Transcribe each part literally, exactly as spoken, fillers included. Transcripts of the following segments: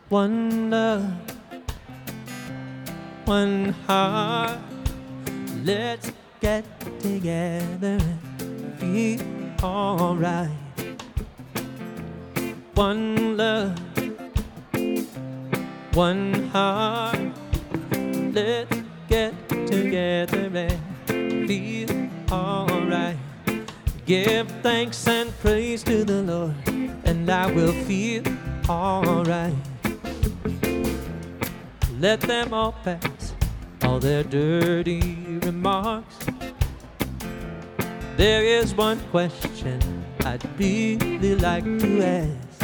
One love, one heart. Let's get together and feel alright. One love, one heart. Let's get together and feel alright. Give thanks and praise to the Lord, and I will feel alright. Let them all pass, all their dirty remarks. There is one question I'd really like to ask.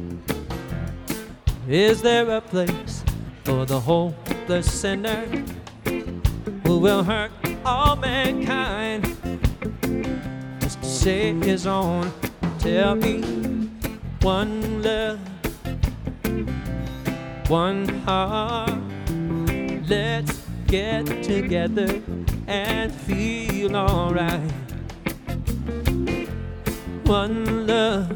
Is there a place for the hopeless sinner who will hurt all mankind just to save his own? Tell me, one love, one heart. Let's get together and feel alright. One love,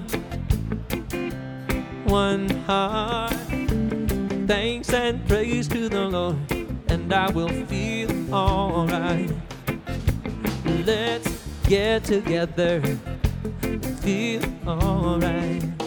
one heart. Thanks and praise to the Lord, and I will feel alright. Let's get together and feel alright.